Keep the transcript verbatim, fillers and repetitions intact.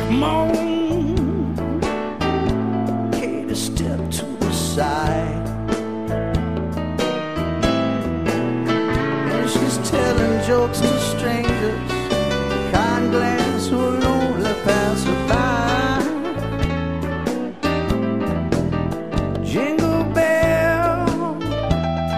Come on, Katie, step to the side. And she's telling jokes to strangers, kind glance